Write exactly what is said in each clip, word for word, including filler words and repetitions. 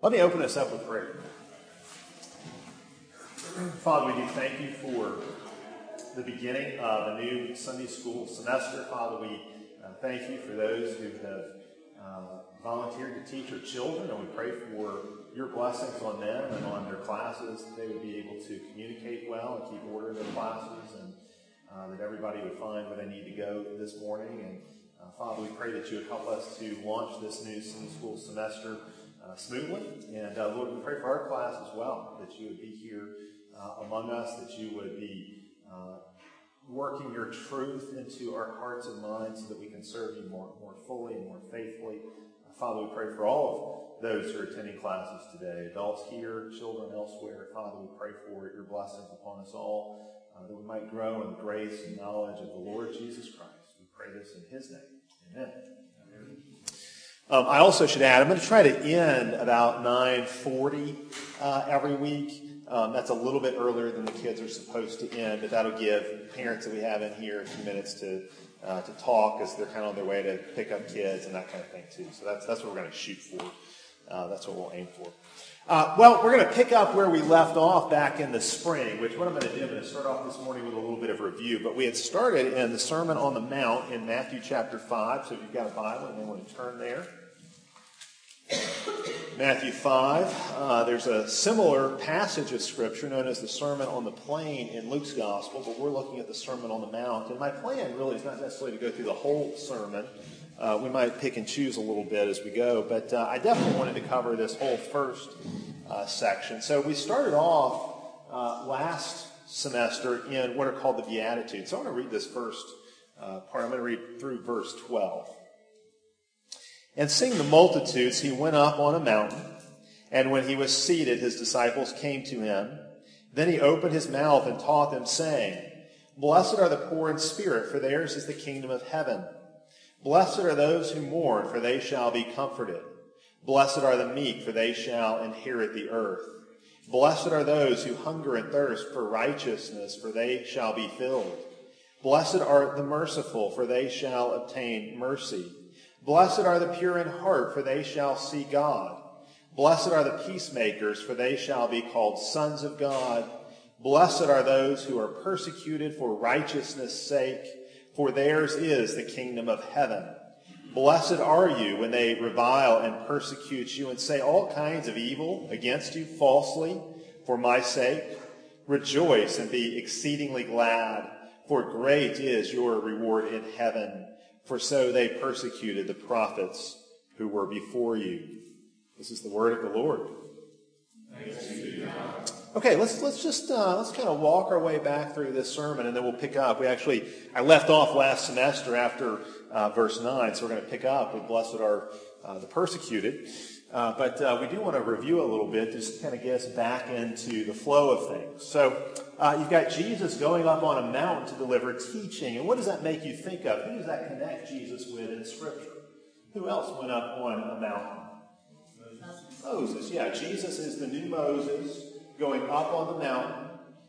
Let me open us up with prayer. Father, we do thank you for the beginning of a new Sunday school semester. Father, we uh, thank you for those who have uh, volunteered to teach our children, and we pray for your blessings on them and on their classes, that they would be able to communicate well and keep order in their classes, and uh, that everybody would find where they need to go this morning. And uh, Father, we pray that you would help us to launch this new Sunday school semester uh, smoothly. And uh, Lord, we pray for our class as well, that you would be here uh, among us, that you would be uh, working your truth into our hearts and minds so that we can serve you more, more fully and more faithfully. Uh, Father, we pray for all of those who are attending classes today, adults here, children elsewhere. Father, we pray for your blessings upon us all, uh, that we might grow in the grace and knowledge of the Lord Jesus Christ. We pray this in his name. Amen. Amen. Um, I also should add, I'm going to try to end about nine forty uh, every week. Um, that's a little bit earlier than the kids are supposed to end, but that'll give parents that we have in here a few minutes to uh, to talk as they're kind of on their way to pick up kids and that kind of thing too. So that's that's what we're going to shoot for. Uh, that's what we'll aim for. Uh, well, we're going to pick up where we left off back in the spring, which what I'm going to do, I'm going to start off this morning with a little bit of review. But we had started in the Sermon on the Mount in Matthew chapter five. So if you've got a Bible, you may want to turn there. Matthew five, uh, there's a similar passage of Scripture known as the Sermon on the Plain in Luke's Gospel, but we're looking at the Sermon on the Mount. And my plan really is not necessarily to go through the whole sermon. Uh, we might pick and choose a little bit as we go, but uh, I definitely wanted to cover this whole first uh, section. So we started off uh, last semester in what are called the Beatitudes. So I want to read this first uh, part. I'm going to read through verse twelve. And seeing the multitudes, he went up on a mountain, and when he was seated, his disciples came to him. Then he opened his mouth and taught them, saying, Blessed are the poor in spirit, for theirs is the kingdom of heaven. Blessed are those who mourn, for they shall be comforted. Blessed are the meek, for they shall inherit the earth. Blessed are those who hunger and thirst for righteousness, for they shall be filled. Blessed are the merciful, for they shall obtain mercy. Blessed are the pure in heart, for they shall see God. Blessed are the peacemakers, for they shall be called sons of God. Blessed are those who are persecuted for righteousness' sake, for theirs is the kingdom of heaven. Blessed are you when they revile and persecute you and say all kinds of evil against you falsely for my sake. Rejoice and be exceedingly glad, for great is your reward in heaven. For so they persecuted the prophets who were before you. This is the word of the Lord. Thanks be to God. Okay, let's let's just uh, let's kind of walk our way back through this sermon, and then we'll pick up. We actually I left off last semester after uh, verse nine, so we're going to pick up with "Blessed are uh, the persecuted." Uh, but uh, we do want to review a little bit, just to kind of get us back into the flow of things. So uh, you've got Jesus going up on a mountain to deliver teaching. And what does that make you think of? Who does that connect Jesus with in Scripture? Who else went up on a mountain? Moses. Moses, yeah. Jesus is the new Moses going up on the mountain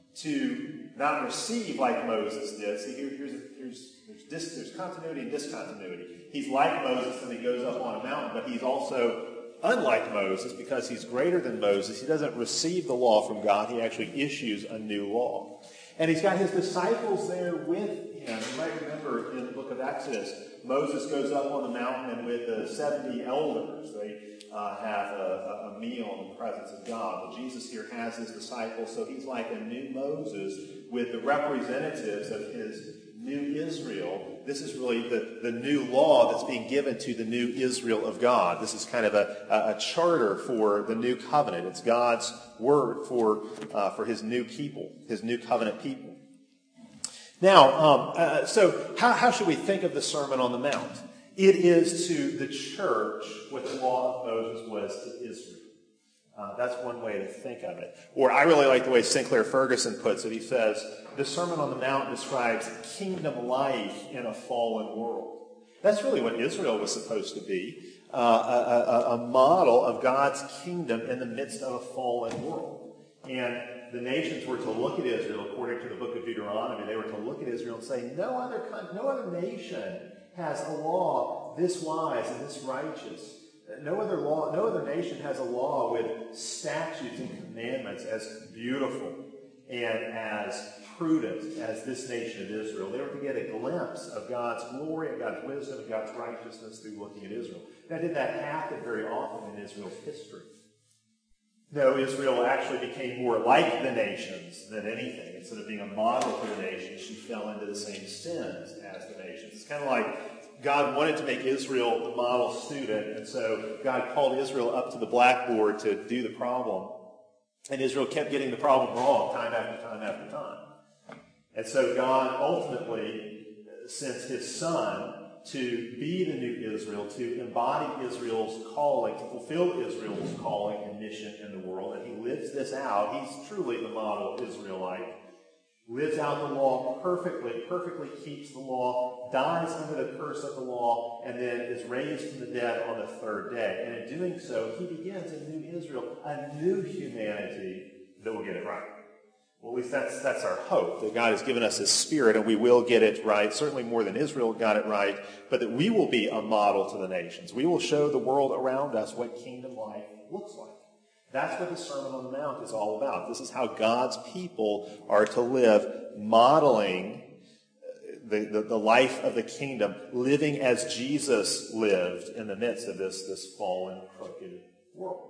to not receive like Moses did. See, here, here's, a, here's there's, dis, there's continuity and discontinuity. He's like Moses when he goes up on a mountain, but he's also unlike Moses, because he's greater than Moses. He doesn't receive the law from God. He actually issues a new law. And he's got his disciples there with him. You might remember in the book of Exodus, Moses goes up on the mountain, and with the seventy elders, they uh, have a, a meal in the presence of God. Well, Jesus here has his disciples, so he's like a new Moses with the representatives of his new Israel. This is really the, the new law that's being given to the new Israel of God. This is kind of a, a, a charter for the new covenant. It's God's word for uh, for his new people, his new covenant people. Now, um, uh, so how, how should we think of the Sermon on the Mount? It is to the church what the law of Moses was to Israel. Uh, that's one way to think of it. Or I really like the way Sinclair Ferguson puts it. He says, the Sermon on the Mount describes kingdom life in a fallen world. That's really what Israel was supposed to be, uh, a, a, a model of God's kingdom in the midst of a fallen world. And the nations were to look at Israel, according to the book of Deuteronomy, they were to look at Israel and say, no other, no other nation has a law this wise and this righteous No other law, no other nation has a law with statutes and commandments as beautiful and as prudent as this nation of Israel. They were to get a glimpse of God's glory and God's wisdom and God's righteousness through looking at Israel. Now, did that happen very often in Israel's history? No, Israel actually became more like the nations than anything. Instead of being a model for the nations, she fell into the same sins as the nations. It's kind of like God wanted to make Israel the model student, and so God called Israel up to the blackboard to do the problem. And Israel kept getting the problem wrong time after time after time. And so God ultimately sends his son to be the new Israel, to embody Israel's calling, to fulfill Israel's calling and mission in the world. And he lives this out. He's truly the model Israelite. Lives out the law perfectly, perfectly keeps the law, dies under the curse of the law, and then is raised from the dead on the third day. And in doing so, he begins a new Israel, a new humanity that will get it right. Well, at least that's that's our hope, that God has given us his Spirit and we will get it right, certainly more than Israel got it right, but that we will be a model to the nations. We will show the world around us what kingdom life looks like. That's what the Sermon on the Mount is all about. This is how God's people are to live, modeling the, the, the life of the kingdom, living as Jesus lived in the midst of this, this fallen, crooked world.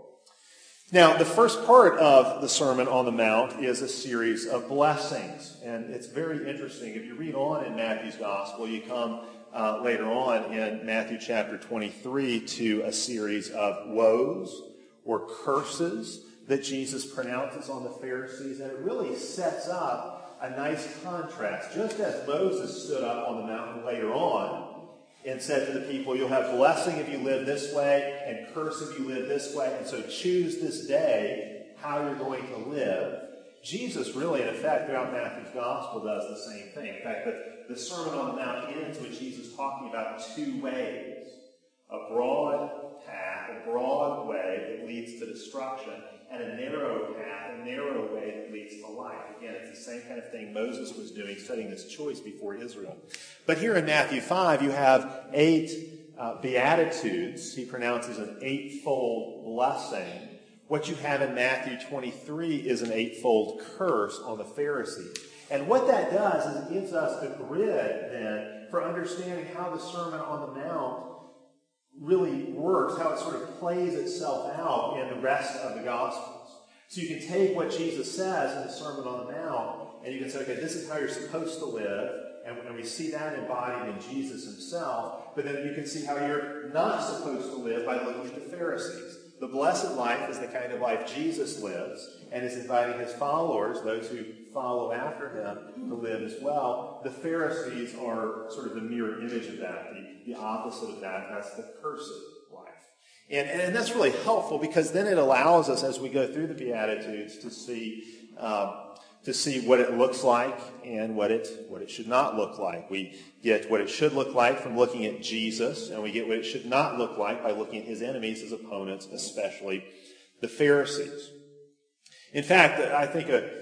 Now, the first part of the Sermon on the Mount is a series of blessings. And it's very interesting. If you read on in Matthew's Gospel, you come uh, later on in Matthew chapter twenty-three to a series of woes or curses that Jesus pronounces on the Pharisees. And it really sets up a nice contrast. Just as Moses stood up on the mountain later on and said to the people, you'll have blessing if you live this way and curse if you live this way. And so choose this day how you're going to live. Jesus really, in effect, throughout Matthew's Gospel does the same thing. In fact, the, the Sermon on the Mount ends with Jesus talking about two ways. A broad path, a broad way that leads to destruction, and a narrow path, a narrow way that leads to life. Again, it's the same kind of thing Moses was doing, setting this choice before Israel. But here in Matthew five, you have eight uh, Beatitudes. He pronounces an eightfold blessing. What you have in Matthew twenty-three is an eightfold curse on the Pharisees. And what that does is it gives us a grid, then, for understanding how the Sermon on the Mount really works, how it sort of plays itself out in the rest of the Gospels. So you can take what Jesus says in the Sermon on the Mount, and you can say, okay, this is how you're supposed to live, and, and we see that embodied in Jesus himself, but then you can see how you're not supposed to live by looking at the Pharisees. The blessed life is the kind of life Jesus lives, and is inviting his followers, those who follow after him, to live as well. The Pharisees are sort of the mirror image of that, the, the opposite of that. That's the cursed life. And, and that's really helpful because then it allows us, as we go through the Beatitudes, to see um, to see what it looks like and what it what it should not look like. We get what it should look like from looking at Jesus, and we get what it should not look like by looking at his enemies, his opponents, especially the Pharisees. In fact, I think a,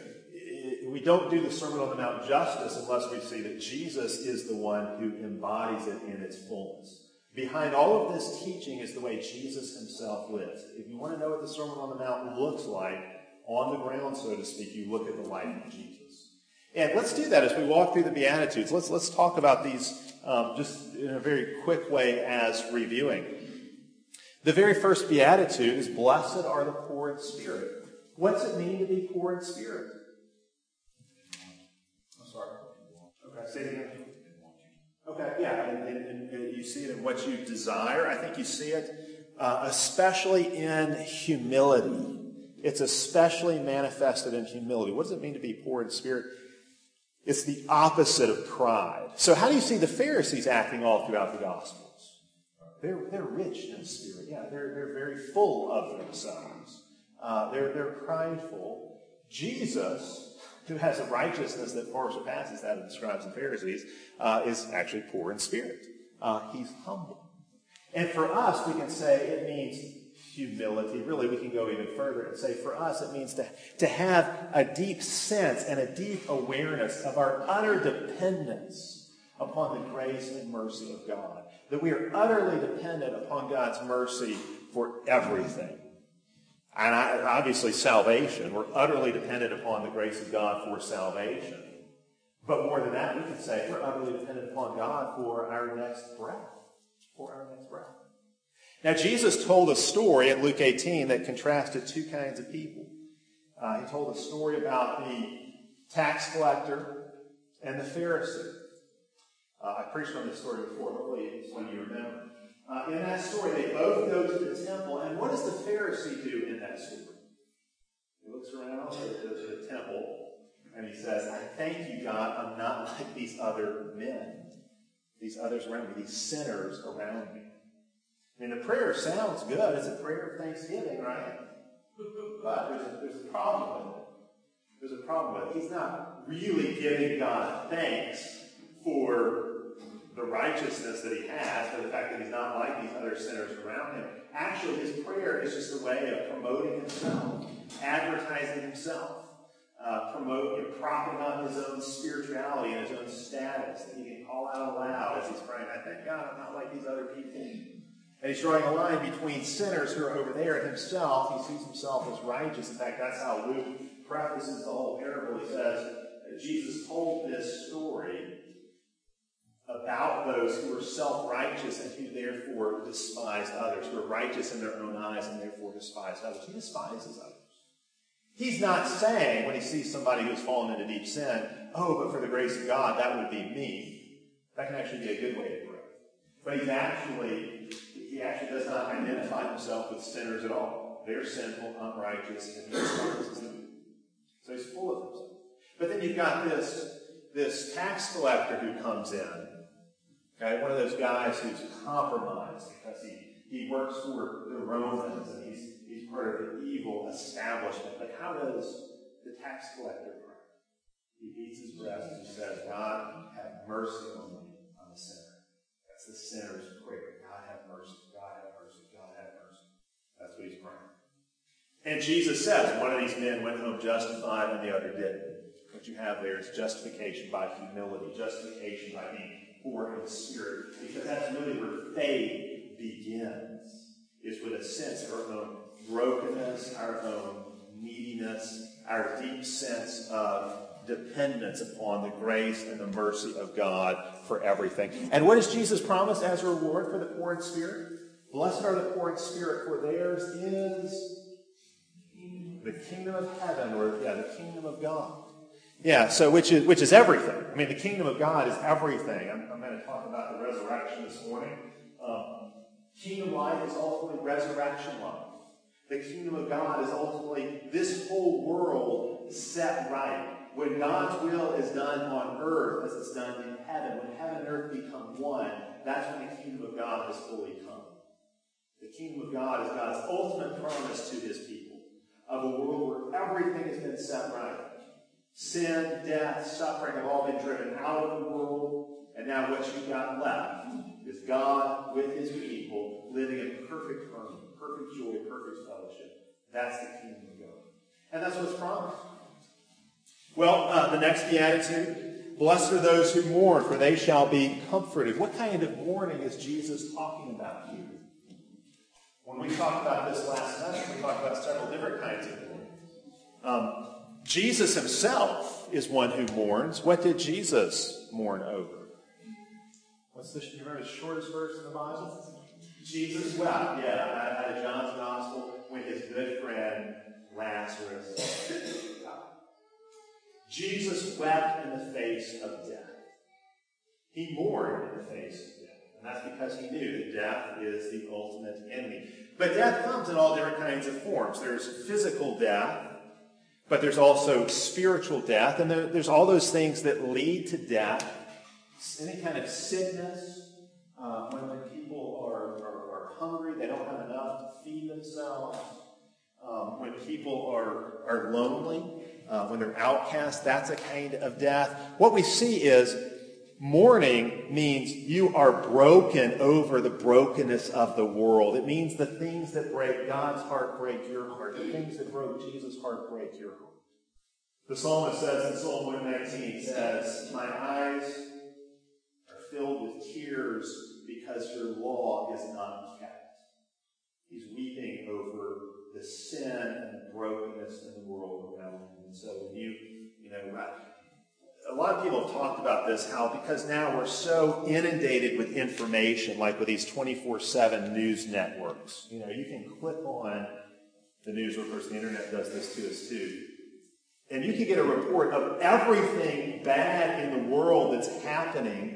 we don't do the Sermon on the Mount justice unless we see that Jesus is the one who embodies it in its fullness. Behind all of this teaching is the way Jesus himself lives. If you want to know what the Sermon on the Mount looks like, on the ground, so to speak, you look at the life of Jesus. And let's do that as we walk through the Beatitudes. Let's, let's talk about these um, just in a very quick way as reviewing. The very first Beatitude is, blessed are the poor in spirit. What's it mean to be poor in spirit? I'm sorry. Okay, say it again. Okay, yeah, and, and, and you see it in what you desire. I think you see it uh, especially in humility. It's especially manifested in humility. What does it mean to be poor in spirit? It's the opposite of pride. So how do you see the Pharisees acting all throughout the Gospels? They're, they're rich in spirit. Yeah, they're, they're very full of themselves. Uh, they're, they're prideful. Jesus, who has a righteousness that far surpasses that of the scribes and Pharisees, uh, is actually poor in spirit. Uh, he's humble. And for us, we can say it means humility. Really, we can go even further and say for us it means to, to have a deep sense and a deep awareness of our utter dependence upon the grace and mercy of God. That we are utterly dependent upon God's mercy for everything. And I, obviously salvation. We're utterly dependent upon the grace of God for salvation. But more than that, we can say we're utterly dependent upon God for our next breath. For our next breath. Now, Jesus told a story in Luke eighteen that contrasted two kinds of people. Uh, he told a story about the tax collector and the Pharisee. Uh, I preached on this story before. Hopefully it's one you remember. Uh, in that story, they both go to the temple. And what does the Pharisee do in that story? He looks around at the, the temple and he says, I thank you, God, I'm not like these other men. These others around me, these sinners around me. I mean, the prayer sounds good. It's a prayer of thanksgiving, right? But there's a, there's a problem with it. There's a problem with it. He's not really giving God thanks for the righteousness that he has, for the fact that he's not like these other sinners around him. Actually, his prayer is just a way of promoting himself, advertising himself, uh, promoting, propping up his own spirituality and his own status that he can call out aloud as he's praying. I thank God I'm not like these other people. And he's drawing a line between sinners who are over there and himself. He sees himself as righteous. In fact, that's how Luke prefaces the whole parable. He says that Jesus told this story about those who are self-righteous and who therefore despise others, who are righteous in their own eyes and therefore despise others. He despises others. He's not saying, when he sees somebody who's fallen into deep sin, oh, but for the grace of God, that would be me. That can actually be a good way to pray. But he's actually, he actually does not identify himself with sinners at all. They're sinful, unrighteous, and he despises them. So he's full of himself. But then you've got this, this tax collector who comes in. Okay, one of those guys who's compromised because he, he works for the Romans and he's, he's part of the evil establishment. But how does the tax collector pray? He beats his breast and he says, God, have mercy on me, I'm a sinner. That's the sinner's prayer. God, have mercy. God, have mercy. God, have mercy. That's what he's praying. And Jesus says, one of these men went home justified and the other didn't. What you have there is justification by humility, justification by being poor in spirit, because that's really where faith begins, is with a sense of our own brokenness, our own neediness, our deep sense of dependence upon the grace and the mercy of God for everything. And what does Jesus promise as a reward for the poor in spirit? Blessed are the poor in spirit, for theirs is the kingdom of heaven, or yeah, the kingdom of God. Yeah, so which is which is everything. I mean, the kingdom of God is everything. I'm, I'm going to talk about the resurrection this morning. Um, kingdom life is ultimately resurrection life. The kingdom of God is ultimately this whole world set right. When God's will is done on earth as it's done in heaven, when heaven and earth become one, that's when the kingdom of God has fully come. The kingdom of God is God's ultimate promise to his people of a world where everything has been set right. Sin, death, suffering have all been driven out of the world, and now what you've got left is God with his people living in perfect harmony, perfect joy, perfect fellowship. That's the kingdom of God. And that's what's promised. Well, uh, the next beatitude, blessed are those who mourn, for they shall be comforted. What kind of mourning is Jesus talking about here? When we talked about this last session, we talked about several different kinds of mourning. Um, Jesus himself is one who mourns. What did Jesus mourn over? What's the, you remember the shortest verse in the Bible? Jesus wept, yeah, out of John's Gospel, when his good friend Lazarus died. Jesus wept in the face of death. He mourned in the face of death. And that's because he knew that death is the ultimate enemy. But death comes in all different kinds of forms. There's physical death, but there's also spiritual death, and there, there's all those things that lead to death. Any kind of sickness, uh, when, when people are, are, are hungry, they don't have enough to feed themselves. Um, when people are, are lonely, uh, when they're outcast, that's a kind of death. What we see is mourning means you are broken over the brokenness of the world. It means the things that break God's heart break your heart. The things that broke Jesus' heart break your heart. The psalmist says in Psalm one nineteen, says, my eyes are filled with tears because your law is not kept. He's weeping over the sin and the brokenness in the world around him. And so when you, you know, a lot of people have talked about this, how because now we're so inundated with information, like with these twenty-four seven news networks. You know, you can click on the news, of course the internet does this to us too. And you can get a report of everything bad in the world that's happening,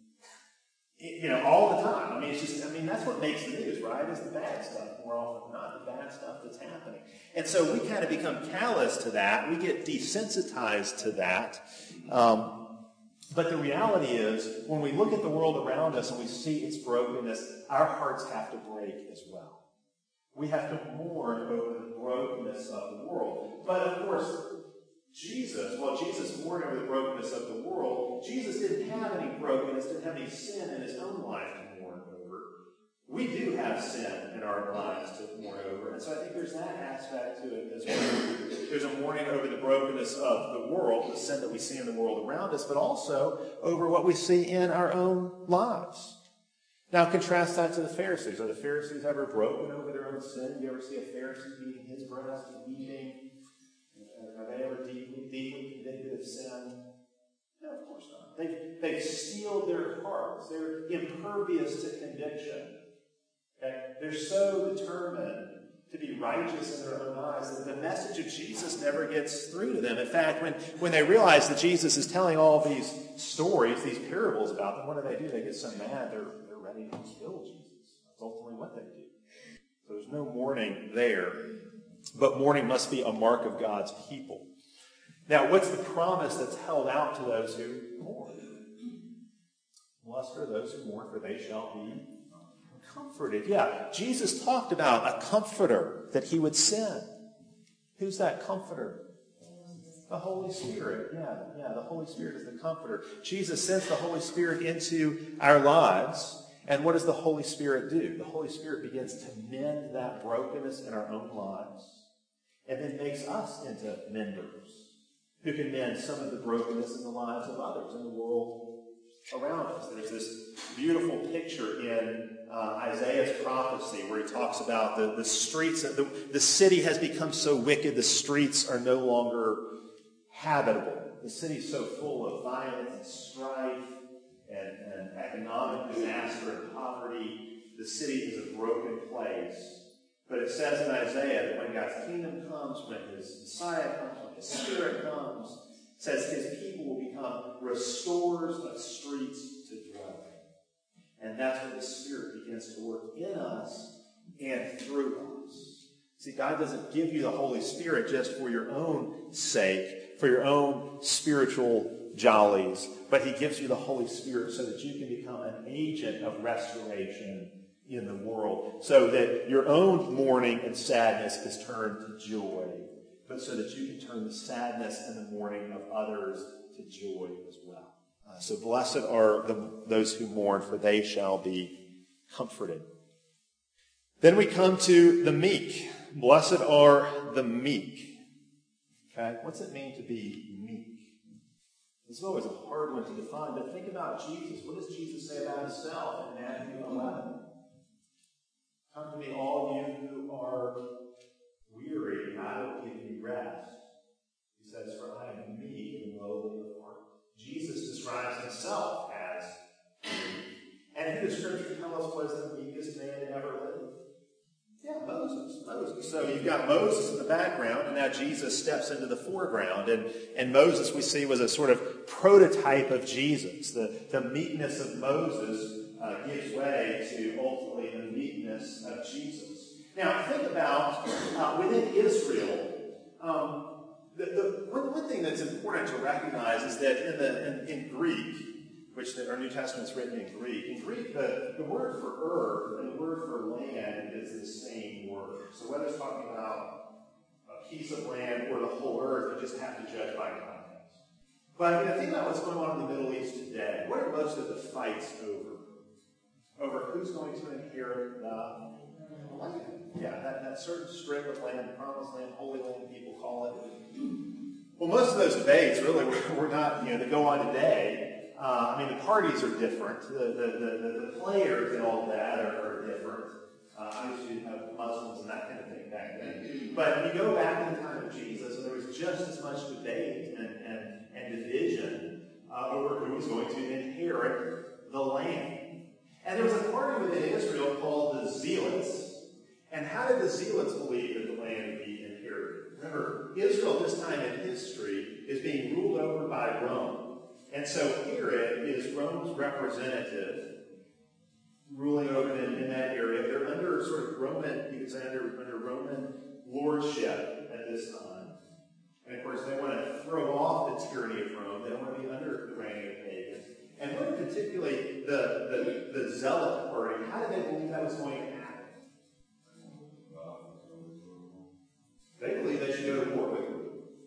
you know, all the time. I mean, it's just, I mean, that's what makes the news, right? Is the bad stuff more often than not, the bad stuff that's happening. And so we kind of become callous to that. We get desensitized to that. Um, but the reality is, when we look at the world around us and we see its brokenness, our hearts have to break as well. We have to mourn over the brokenness of the world. But of course, Jesus, well, Jesus mourned over the brokenness of the world. Jesus didn't have any brokenness, didn't have any sin in his own life to mourn over. We do have sin in our lives to mourn over. And so I think there's that aspect to it as well. There's a mourning over the brokenness of the world, the sin that we see in the world around us, but also over what we see in our own lives. Now contrast that to the Pharisees. Are the Pharisees ever broken over their own sin? Do you ever see a Pharisee beating his breast and weeping? Are they ever deeply, deeply convicted of sin? No, of course not. They've, they've steeled their hearts. They're impervious to conviction. Okay? They're so determined to be righteous in their own eyes that the message of Jesus never gets through to them. In fact, when, when they realize that Jesus is telling all these stories, these parables about them, what do they do? They get so mad, they're, they're ready to kill Jesus. That's ultimately what they do. So there's no mourning there. But mourning must be a mark of God's people. Now, what's the promise that's held out to those who mourn? Blessed are those who mourn, for they shall be comforted. Yeah, Jesus talked about a comforter that he would send. Who's that comforter? The Holy Spirit. Yeah, yeah, the Holy Spirit is the comforter. Jesus sends the Holy Spirit into our lives. And what does the Holy Spirit do? The Holy Spirit begins to mend that brokenness in our own lives and then makes us into menders who can mend some of the brokenness in the lives of others in the world around us. There's this beautiful picture in uh, Isaiah's prophecy where he talks about the, the streets, the, the city has become so wicked, the streets are no longer habitable. The city's so full of violence and strife and, and economic disaster and poverty. The city is a broken place. But it says in Isaiah that when God's kingdom comes, when his Messiah comes, when his Spirit comes, it says his people will become restorers of streets to dwell in. And that's when the Spirit begins to work in us and through us. See, God doesn't give you the Holy Spirit just for your own sake, for your own spiritual jollies, but he gives you the Holy Spirit so that you can become an agent of restoration in the world, so that your own mourning and sadness is turned to joy, but so that you can turn the sadness and the mourning of others to joy as well. Uh, so blessed are the, those who mourn, for they shall be comforted. Then we come to the meek. Blessed are the meek. Okay, what's it mean to be meek? This is always a hard one to define, but think about Jesus. What does Jesus say about himself in Matthew eleven? Come to me, all you who are weary, and I will give you rest. He says, for I am meek and lowly of heart. Jesus describes himself as meek. And who does Scripture tell us was the meekest man that ever lived? Yeah, Moses. Moses. So you've got Moses in the background, and now Jesus steps into the foreground. And, and Moses, we see, was a sort of prototype of Jesus. The, the meekness of Moses uh, gives way to ultimately the meekness of Jesus. Now, think about uh, within Israel, um, the, the one, one thing that's important to recognize is that in the in, in Greek, which the, our New Testament is written in Greek, in Greek the, the word for earth and the word for land is the same word. So whether it's talking about a piece of land or the whole earth, you just have to judge by context. But you know, think about what's going on in the Middle East today. What are most of the fights over? Over who's going to inherit the land. Yeah, that, that certain strip of land, promised land, holy land, people call it. Well, most of those debates really were, were not, you know, that go on today. Uh, I mean, the parties are different. The, the, the, the players and all of that are, are different. Uh, obviously, you have Muslims and that kind of thing back then. But you go back in the time of Jesus, and there was just as much debate and, and, and division uh, over who was going to inherit the land. And there was a party within Israel called the Zealots. And how did the Zealots believe that the land would be inherited? Remember, Israel at this time in history is being ruled over by Rome. And so Herod is Rome's representative ruling over them in that area. They're under sort of Roman, you could say under, under Roman lordship at this time. And of course, they want to throw off the tyranny of Rome. They don't want to be under the reign of pagans. And more particularly, the, the, the Zealot party, how did they believe that was going to happen? They believe they should go to war with them.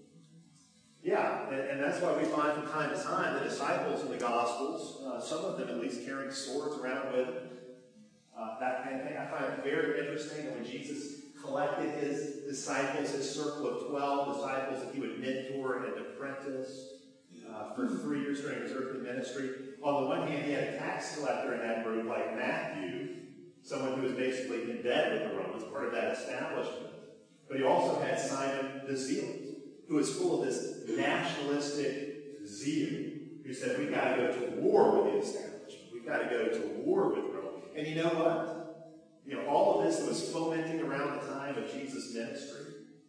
Yeah, and, and that's why we find from time to time the disciples in the Gospels, uh, some of them at least carrying swords around with them. Uh, that kind of thing. I find it very interesting that when Jesus collected his disciples, his circle of twelve disciples that he would mentor and apprentice uh, for three years during his earthly ministry. On the one hand, he had a tax collector in that group like Matthew, someone who was basically in bed with the Romans, part of that establishment. But he also had Simon the Zealot, who was full of this nationalistic zeal, who said, we've got to go to war with the establishment. We've got to go to war with Rome. And you know what? You know, all of this that was fomenting around the time of Jesus' ministry,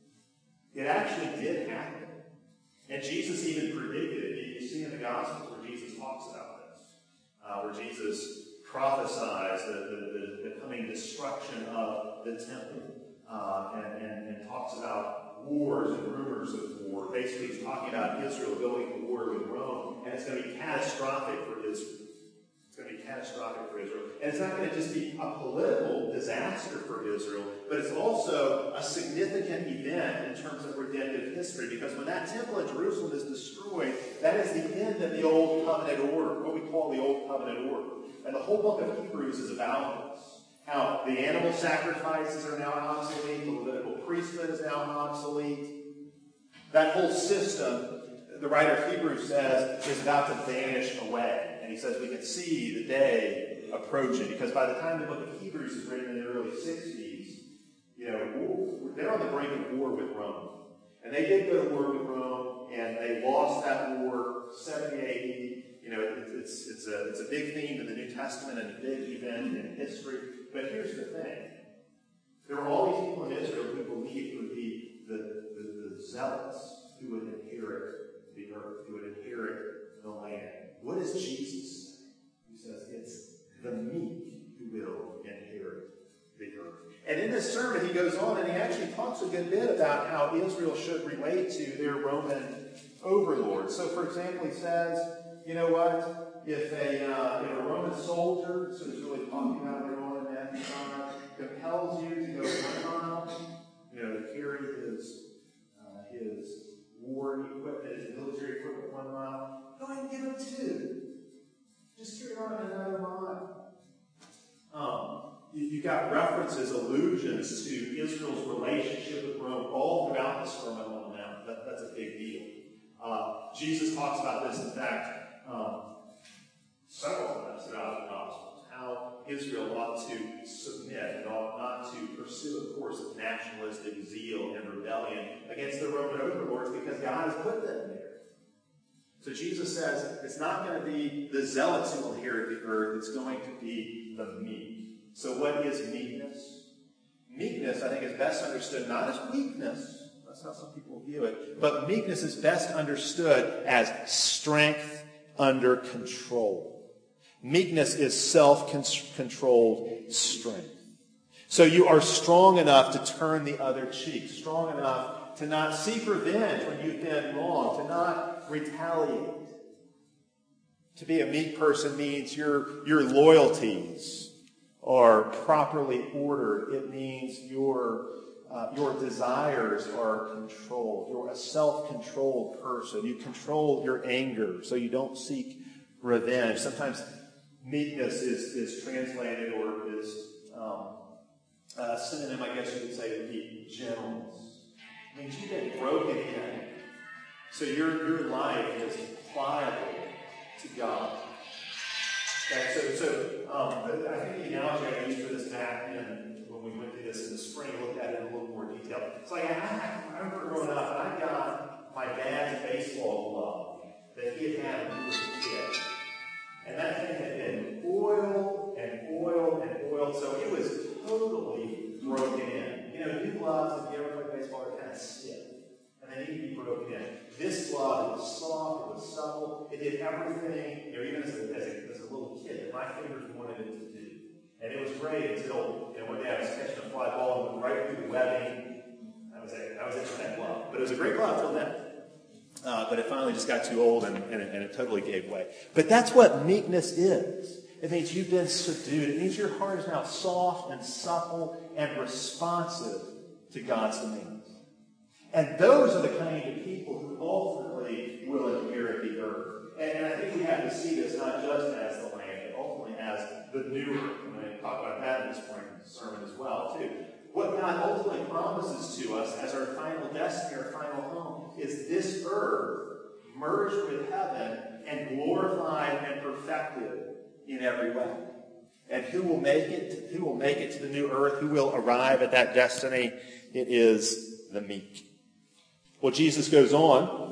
it actually did happen. And Jesus even predicted it. You see in the Gospels where Jesus talks about this, uh, where Jesus prophesies the, the, the, the coming destruction of the temple, uh, and, and, and talks about wars and rumors of war. Basically, he's talking about Israel going to war with Rome, and it's going to be catastrophic for Israel. It's going to be catastrophic for Israel. And it's not going to just be a political disaster for Israel, but it's also a significant event in terms of redemptive history, because when that temple in Jerusalem is destroyed, that is the end of the Old Covenant order, what we call the Old Covenant order. And the whole book of Hebrews is about this. How the animal sacrifices are now obsolete, the Levitical priesthood is now obsolete. That whole system, the writer of Hebrews says, is about to vanish away. And he says we can see the day approaching, because by the time the book of Hebrews is written in the early sixties, you know, they're on the brink of war with Rome. And they did go to war with Rome, and they lost that war seventy A D. You know, it, it's, it's, a, it's a big theme in the New Testament and a big event in history. But here's the thing. There were all these people in Israel who believed it would be the, the, the zealots who would inherit the earth, who would inherit the land. What does Jesus say? He says it's the meek who will inherit the earth. And in this sermon, he goes on and he actually talks a good bit about how Israel should relate to their Roman overlords. So, for example, he says, you know what? If a, uh, if a Roman soldier, so he's really talking about their own in Matthew five, compels you to go one mile, you know, to carry his uh, his war equipment, his military equipment one mile, go ahead and give him two. Just carry on another mile. Um, you, you got references, allusions to Israel's relationship with Rome all throughout the Sermon on the Mount. That, that's a big deal. Uh, Jesus talks about this, in fact, um, several times throughout the Gospels, how Israel ought to submit and ought not to pursue a course of nationalistic zeal and rebellion against the Roman overlords, because God has put them there. So Jesus says it's not going to be the zealots who will inherit the earth, it's going to be the meek. So what is meekness? Meekness, I think, is best understood not as weakness. That's how some people view it. But meekness is best understood as strength under control. Meekness is self-controlled strength. So you are strong enough to turn the other cheek, strong enough to not seek revenge when you've been wrong, to not retaliate. To be a meek person means your, your loyalties are properly ordered. It means your, uh, your desires are controlled. You're a self-controlled person. You control your anger so you don't seek revenge. Sometimes meekness is, is translated or is um, a synonym, I guess you could say, would be gentleness. It means you've been broken in. So your, your life is pliable to God. Okay, so, so um, I think the analogy I used for this back in, when we went through this in the spring, looked at it in a little more detail. It's like, I, I remember growing up, and I got my dad's baseball glove that he had had when he was a kid. And that thing had been oiled and oiled and oiled, so it was totally broken in. You know, new gloves, if you ever played baseball, are kind of stiff. And they need to be broken in. This glove was soft, it was supple, it did everything, you know, even as a, as a, as a little kid, that my fingers wanted it to do. And it was great until, you know, one day I was catching a fly ball and went right through the webbing. I was, I was into that glove. But it was a great glove till then. Uh, but it finally just got too old and, and, it, and it totally gave way. But that's what meekness is. It means you've been subdued. It means your heart is now soft and supple and responsive to God's demands. And those are the kind of people who ultimately will inherit the earth. And, and I think we have to see this not just as the land, but ultimately as the new earth. I'm going to talk about that in this morning's sermon as well, too. What God ultimately promises to us as our final destiny, our final home, is this earth merged with heaven and glorified and perfected in every way. And who will make it? Who will make it to the new earth? Who will arrive at that destiny? It is the meek. Well, Jesus goes on.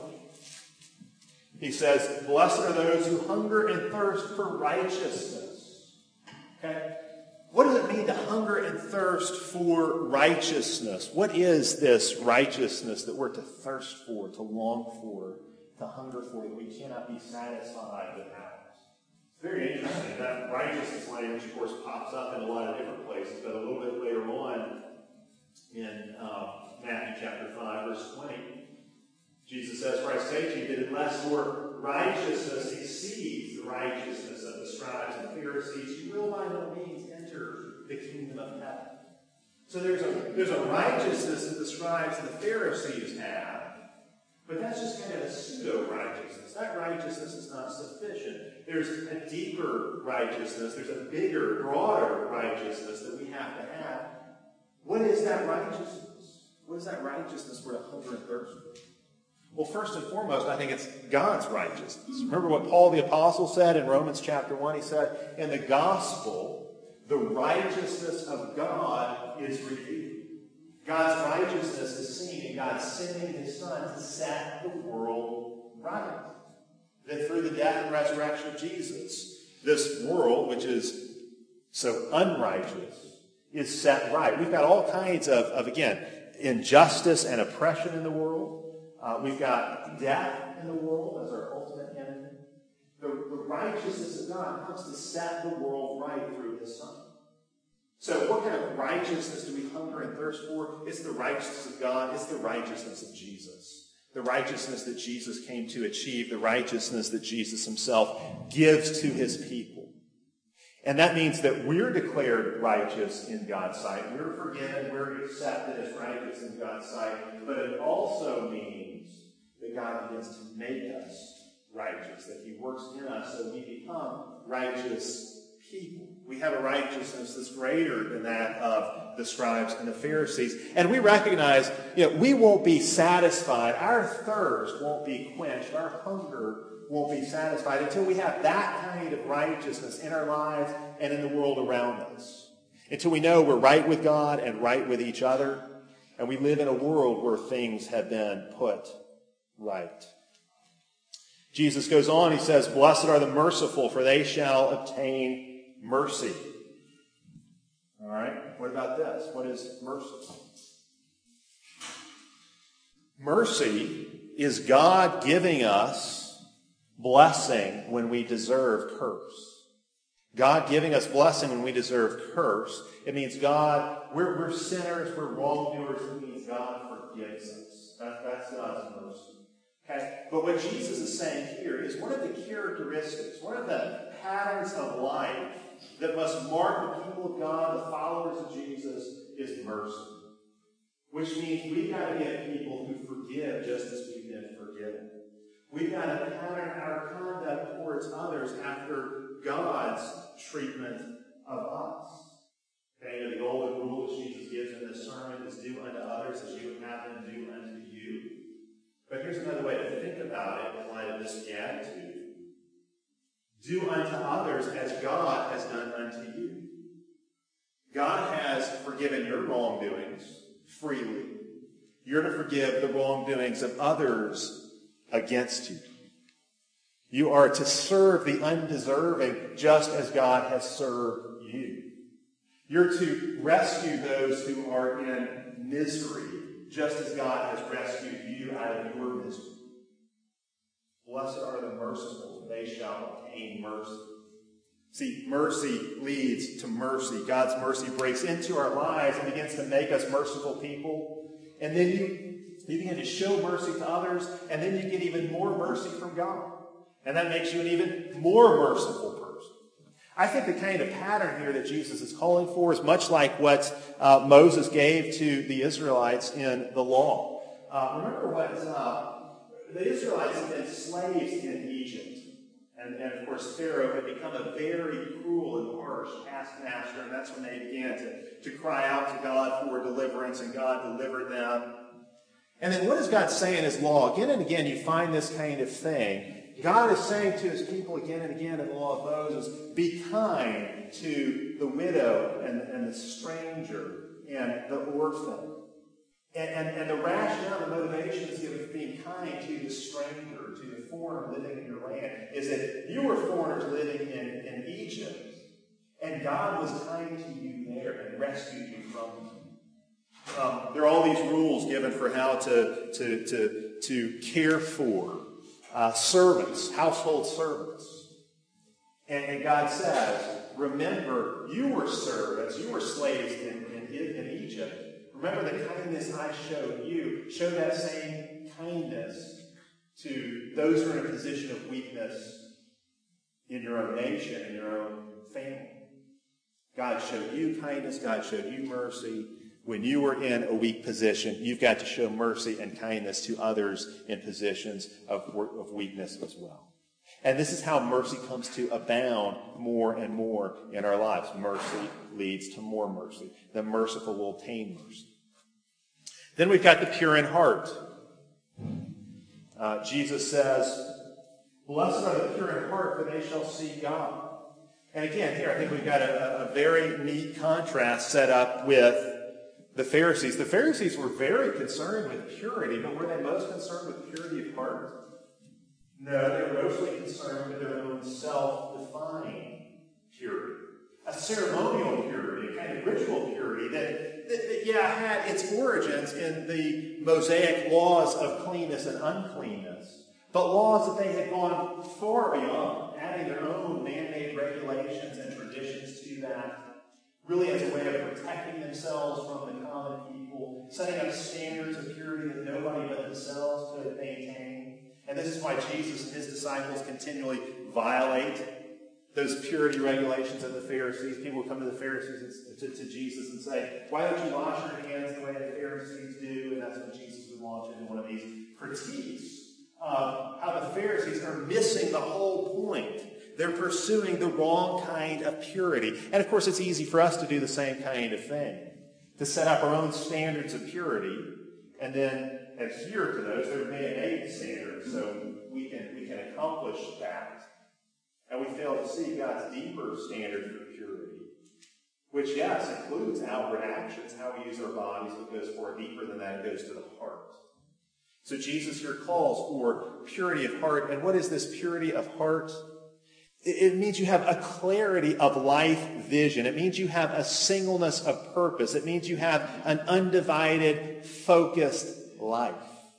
He says, "Blessed are those who hunger and thirst for righteousness." Okay? What does it mean to hunger and thirst for righteousness? What is this righteousness that we're to thirst for, to long for, to hunger for, that we cannot be satisfied without? It's very interesting. That righteousness language, of course, pops up in a lot of different places, but a little bit later on in uh, Matthew chapter five, verse twenty, Jesus says, "For I say to you that unless your righteousness exceeds the righteousness of the scribes and Pharisees, you will by no means enter the kingdom of heaven." So there's a, there's a righteousness that the scribes and the Pharisees have, but that's just kind of a pseudo-righteousness. That righteousness is not sufficient. There's a deeper righteousness. There's a bigger, broader righteousness that we have to have. What is that righteousness? What is that righteousness we're to hunger and thirst for? Well, first and foremost, I think it's God's righteousness. Remember what Paul the Apostle said in Romans chapter one? He said, in the gospel, the righteousness of God is revealed. God's righteousness is seen in God sending His Son to set the world right. That through the death and resurrection of Jesus, this world, which is so unrighteous, is set right. We've got all kinds of, of again, injustice and oppression in the world. Uh, we've got death in the world as our ultimate enemy. The, the righteousness of God comes to set the world right through His Son. So what kind of righteousness do we hunger and thirst for? It's the righteousness of God. It's the righteousness of Jesus. The righteousness that Jesus came to achieve. The righteousness that Jesus Himself gives to His people. And that means that we're declared righteous in God's sight. We're forgiven. We're accepted as righteous in God's sight. But it also means that God begins to make us righteous. That He works in us so we become righteous people. We have a righteousness that's greater than that of the scribes and the Pharisees. And we recognize, you know, we won't be satisfied. Our thirst won't be quenched. Our hunger won't be satisfied until we have that kind of righteousness in our lives and in the world around us. Until we know we're right with God and right with each other, and we live in a world where things have been put right. Jesus goes on, He says, "Blessed are the merciful, for they shall obtain mercy." All right, what about this? What is mercy? Mercy is God giving us blessing when we deserve curse. God giving us blessing when we deserve curse. It means God, we're, we're sinners, we're wrongdoers. It means God forgives us. That, that's God's mercy. Okay? But what Jesus is saying here is one of the characteristics, one of the patterns of life that must mark the people of God, the followers of Jesus, is mercy. Which means we've got to be a people who forgive just as we've been forgiven. We've got to pattern our conduct towards others after God's treatment of us. Okay, you know, the golden rule that Jesus gives in this sermon is do unto others as you would have them do unto you. But here's another way to think about it in light of this beatitude. Do unto others as God has done unto you. God has forgiven your wrongdoings freely. You're to forgive the wrongdoings of others against you. You are to serve the undeserving just as God has served you. You're to rescue those who are in misery just as God has rescued you out of your misery. Blessed are the merciful, for they shall obtain mercy. See, mercy leads to mercy. God's mercy breaks into our lives and begins to make us merciful people. And then you, you begin to show mercy to others, and then you get even more mercy from God. And that makes you an even more merciful person. I think the kind of pattern here that Jesus is calling for is much like what uh, Moses gave to the Israelites in the law. Uh, remember what uh, the Israelites had been slaves in Egypt. And, and of course, Pharaoh had become a very cruel and harsh taskmaster, and that's when they began to, to cry out to God for deliverance, and God delivered them. And then what does God say in his law? Again and again, you find this kind of thing. God is saying to his people again and again in the law of Moses, be kind to the widow and, and the stranger and the orphan. And, and, and the rationale, the motivation is given for being kind to the stranger, to the foreigner living in your land, is that you were foreigners living in, in Egypt, and God was kind to you there and rescued you from them. Um, there are all these rules given for how to, to, to, to care for uh, servants, household servants. And, and God says, remember, you were servants, you were slaves in, in, in Egypt. Remember the kindness I showed you. Show that same kindness to those who are in a position of weakness in your own nation, in your own family. God showed you kindness. God showed you mercy. When you were in a weak position, you've got to show mercy and kindness to others in positions of, of weakness as well. And this is how mercy comes to abound more and more in our lives. Mercy leads to more mercy. The merciful will obtain mercy. Then we've got the pure in heart. Uh, Jesus says, blessed are the pure in heart, for they shall see God. And again, here I think we've got a, a very neat contrast set up with the Pharisees. The Pharisees were very concerned with purity, but were they most concerned with purity of heart? No, they were mostly concerned with their own self-defined purity. A ceremonial purity, a kind of ritual purity that, that, that, yeah, had its origins in the Mosaic laws of cleanness and uncleanness, but laws that they had gone far beyond, adding their own man-made regulations and traditions to that, really as a way of protecting themselves from the common people, setting up standards of purity that nobody but themselves could maintain. And this is why Jesus and his disciples continually violate those purity regulations of the Pharisees. People come to the Pharisees, to, to Jesus, and say, why don't you wash your hands the way the Pharisees do? And that's when Jesus would launch into one of these critiques of how the Pharisees are missing the whole point. They're pursuing the wrong kind of purity. And of course, it's easy for us to do the same kind of thing, to set up our own standards of purity and then adhere to those. They're man-made standards, so we can, we can accomplish that. And we fail to see God's deeper standard for purity, which, yes, includes outward actions, how we use our bodies, but goes far deeper than that. It goes to the heart. So Jesus here calls for purity of heart. And what is this purity of heart? It means you have a clarity of life vision. It means you have a singleness of purpose. It means you have an undivided, focused life.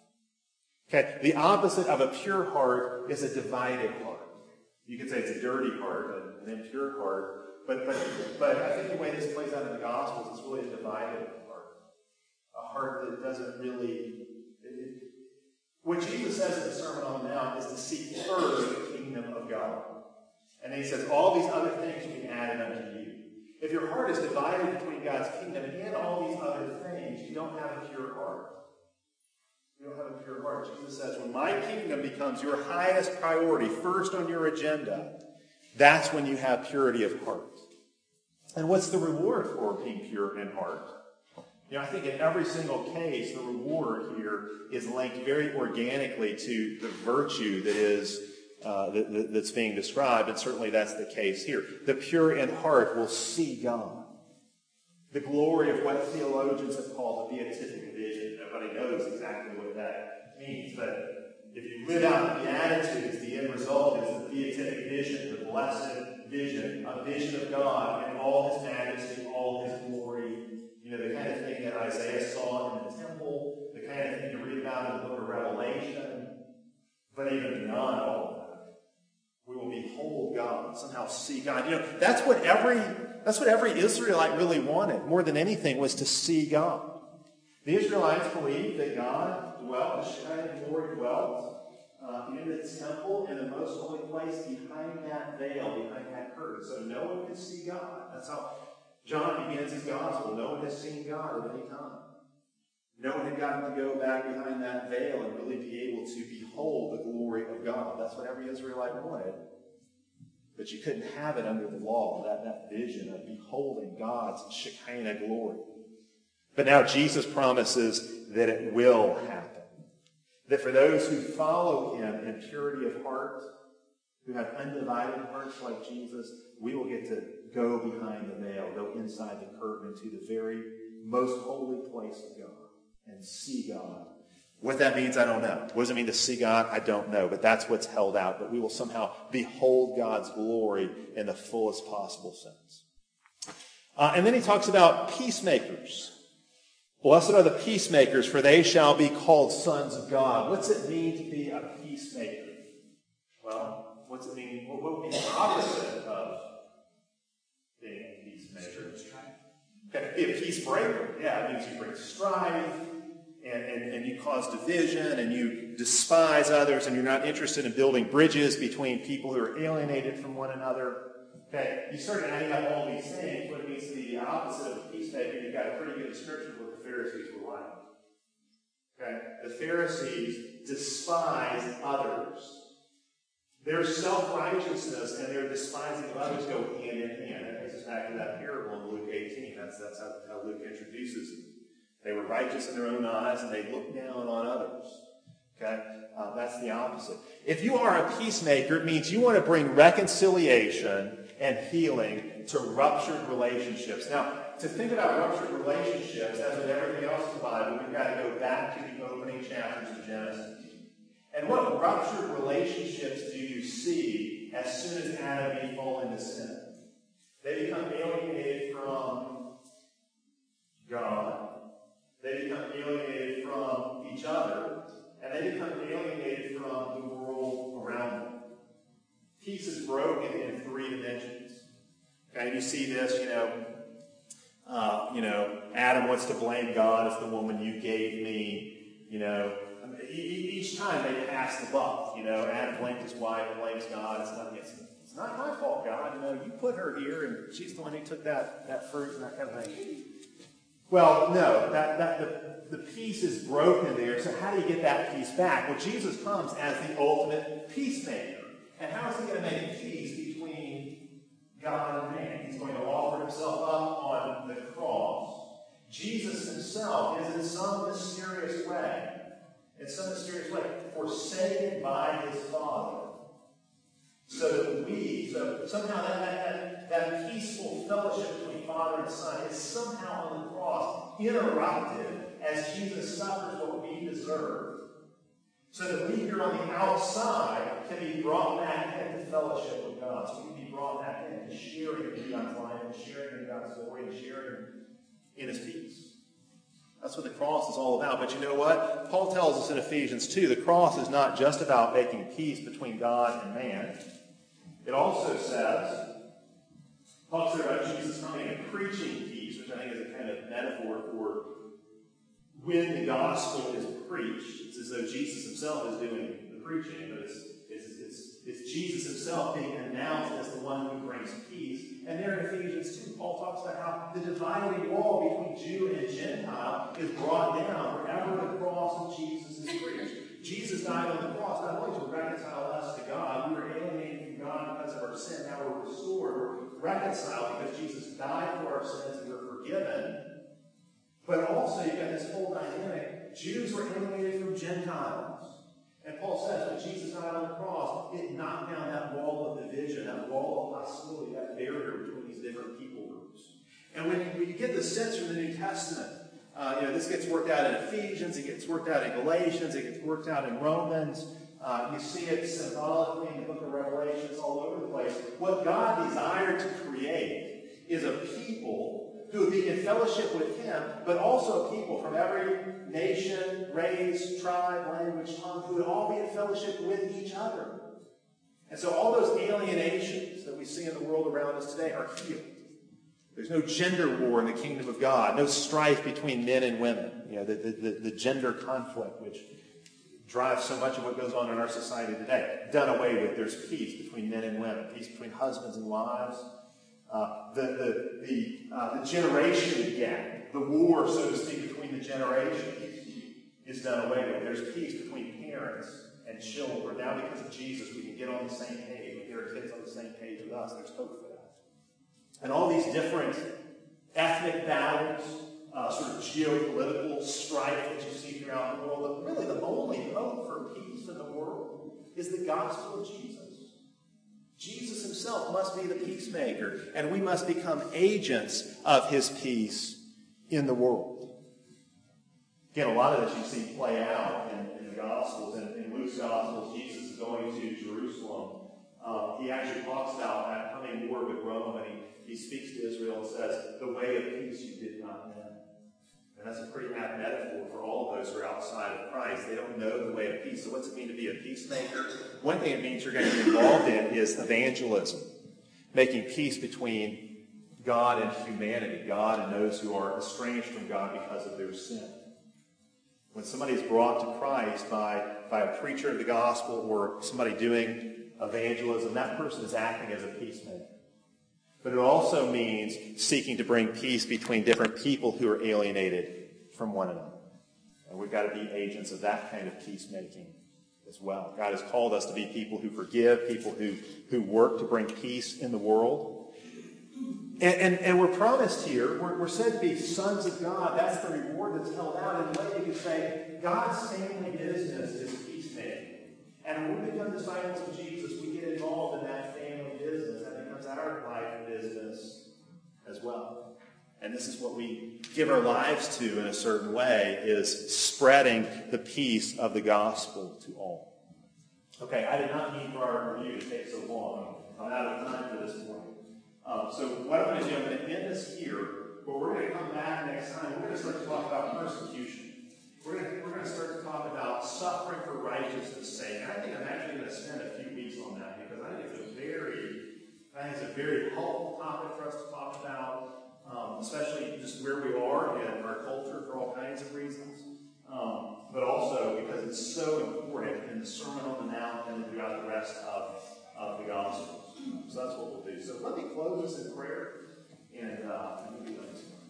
Okay, the opposite of a pure heart is a divided heart. You could say it's a dirty heart, an impure heart, but, but, but I think the way this plays out in the Gospels is really a divided heart. A heart that doesn't really... It, what Jesus says in the Sermon on the Mount is to seek first the kingdom of God. And then he says, all these other things will be added unto you. If your heart is divided between God's kingdom and all these other things, you don't have a pure heart. You don't have a pure heart. Jesus says, when my kingdom becomes your highest priority, first on your agenda, that's when you have purity of heart. And what's the reward for being pure in heart? You know, I think in every single case, the reward here is linked very organically to the virtue that is uh, that, that, that's being described, and certainly that's the case here. The pure in heart will see God. the glory of what theologians have called the beatific vision. Nobody knows exactly what that means, but if you live out the Beatitudes, the end result is the beatific vision, the blessed vision, a vision of God in all His majesty, all His glory. You know, the kind of thing that Isaiah saw in the temple, the kind of thing you read about in the book of Revelation, but even beyond all of that, we will behold God, somehow see God. You know, that's what every that's what every Israelite really wanted, more than anything, was to see God. The Israelites believed that God dwelt, the Shekinah glory dwelt uh, in the temple, in the most holy place, behind that veil, behind that curtain. So no one could see God. That's how John begins his gospel. No one has seen God at any time. No one had gotten to go back behind that veil and really be able to behold the glory of God. That's what every Israelite wanted. But you couldn't have it under the law, that, that vision of beholding God's Shekinah glory. But now Jesus promises that it will happen. That for those who follow Him in purity of heart, who have undivided hearts like Jesus, we will get to go behind the veil, go inside the curtain into the very most holy place of God and see God. What that means, I don't know. What does it mean to see God? I don't know. But that's what's held out. But we will somehow behold God's glory in the fullest possible sense. Uh, and then he talks about peacemakers. Blessed are the peacemakers, for they shall be called sons of God. What's it mean to be a peacemaker? Well, what's it mean? What would be the opposite of being a peacemaker? Okay, be a peace breaker. Yeah, it means you bring strife, and, and, and you cause division, and you despise others, and you're not interested in building bridges between people who are alienated from one another. Okay, you start adding up all these things, what it means to be the opposite of a peacemaker, you've got a pretty good description of what the Pharisees were like. Okay, the Pharisees despise others. Their self-righteousness and their despising of others go hand in hand. That takes us back to that parable in Luke eighteen. That's, that's how, how Luke introduces it. They were righteous in their own eyes, and they looked down on others. Okay? Uh, that's the opposite. If you are a peacemaker, it means you want to bring reconciliation and healing to ruptured relationships. Now, to think about ruptured relationships, as with everything else in the Bible, we've got to go back to the opening chapters of Genesis. And what ruptured relationships do you see as soon as Adam and Eve fall into sin? They become alienated from God. They become alienated from each other. And they become alienated from the world around them. Peace is broken in three dimensions. Okay, and you see this, you know, uh, you know, Adam wants to blame God as the woman you gave me, you know. Each time they pass the buck, you know, Adam blames his wife, blames God. It's not, it's, it's not my fault, God. You know, you put her here, and she's the one who took that, that fruit and that kind of thing. Well, no, that, that the, the peace is broken there. So how do you get that peace back? Well, Jesus comes as the ultimate peacemaker. And how is he going to make peace between God and man? He's going to offer himself up on the cross. Jesus himself is in some mysterious way, in some mysterious way, forsaken by his Father. So that we, so somehow that, that, that, that peaceful fellowship between Father and Son is somehow on the cross interrupted as Jesus suffers what we deserve. So that we here on the outside can be brought back into fellowship with God. So we can be brought back into sharing in God's life and sharing in God's glory and sharing in his peace. That's what the cross is all about. But you know what? Paul tells us in Ephesians two, the cross is not just about making peace between God and man. It also says, talks about Jesus coming and preaching peace, which I think is a kind of metaphor for when the gospel is preached. It's as though Jesus himself is doing the preaching, but it's, it's, it's, it's Jesus himself being announced as the one who brings peace. And there in Ephesians two, Paul talks about how the dividing wall between Jew and Gentile is brought down wherever the cross of Jesus is preached. Jesus died on the cross not only to reconcile us to God, we were alienated from God because of our sin. Now we're restored, we're reconciled because Jesus died for our sins and we're forgiven. But also you've got this whole dynamic. Jews were alienated from Gentiles. And Paul says when Jesus died on the cross, it knocked down that wall of division, that wall of hostility, that barrier between these different people groups. And when you, when you get the sense from the New Testament, uh, you know, this gets worked out in Ephesians, it gets worked out in Galatians, it gets worked out in Romans. Uh, you see it symbolically in the book of Revelation. It's all over the place. What God desired to create is a people who would be in fellowship with Him, but also people from every nation, race, tribe, language, tongue, who would all be in fellowship with each other. And so all those alienations that we see in the world around us today are healed. There's no gender war in the kingdom of God, no strife between men and women. You know, the, the, the gender conflict, which drives so much of what goes on in our society today, done away with. There's peace between men and women, peace between husbands and wives. Uh, the the the, uh, the generation gap, the war, so to speak, between the generations is done away with. There's peace between parents and children. Now, because of Jesus, we can get on the same page. We get our kids on the same page with us. There's hope for that. And all these different ethnic battles, uh, sort of geopolitical strife that you see throughout the world, but really the only hope for peace in the world is the gospel of Jesus. Jesus himself must be the peacemaker, and we must become agents of his peace in the world. Again, a lot of this you see play out in, in the Gospels. In, in Luke's Gospel, Jesus is going to Jerusalem. Um, he actually talks about that coming war with Rome, and he He speaks to Israel and says, the way of peace you did not know. And that's a pretty apt metaphor for all of those who are outside of Christ. They don't know the way of peace. So what's it mean to be a peacemaker? One thing it means you're going to be involved in is evangelism, making peace between God and humanity, God and those who are estranged from God because of their sin. When somebody is brought to Christ by, by a preacher of the gospel or somebody doing evangelism, that person is acting as a peacemaker. But it also means seeking to bring peace between different people who are alienated from one another. And we've got to be agents of that kind of peacemaking as well. God has called us to be people who forgive, people who, who work to bring peace in the world. And, and, and we're promised here, we're, we're said to be sons of God. That's the reward that's held out. In a way, you could say God's family business is peacemaking. And when we become disciples of Jesus, we get involved in that family business. That becomes our life business as well. And this is what we give our lives to in a certain way, is spreading the peace of the gospel to all. Okay, I did not mean for our review to take so long. I'm out of time for this point. Um, so what I'm going to do, I'm going to end this here, but we're going to come back next time. We're going to start to talk about persecution. We're going, to, we're going to start to talk about suffering for righteousness' sake. And I think I'm actually going to spend a few weeks on that because I think it's a very, I think it's a very helpful topic for us to talk about, um, especially just where we are in our culture for all kinds of reasons, um, but also because it's so important in the Sermon on the Mount and throughout the rest of, of the Gospels. So that's what we'll do. So let me close this in prayer, and uh, we'll be done.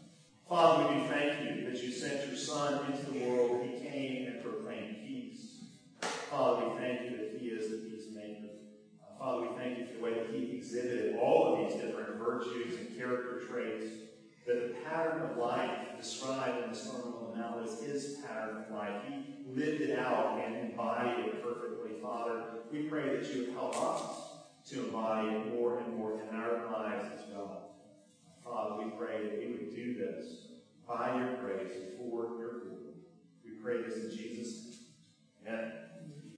Father, we do thank you that you sent your Son into the world. He came and proclaimed peace. Father, we thank you that he is the peacemaker. Uh, Father, we thank you for the way that he exhibited all of these different virtues and character traits, that the pattern of life described in the Sermon on the Mount is his pattern of life. He lived it out and embodied it perfectly. Father, we pray that you would help us to embody it more and more in our lives as well. Father, we pray that we would do this by your grace and for your glory. We pray this in Jesus' name.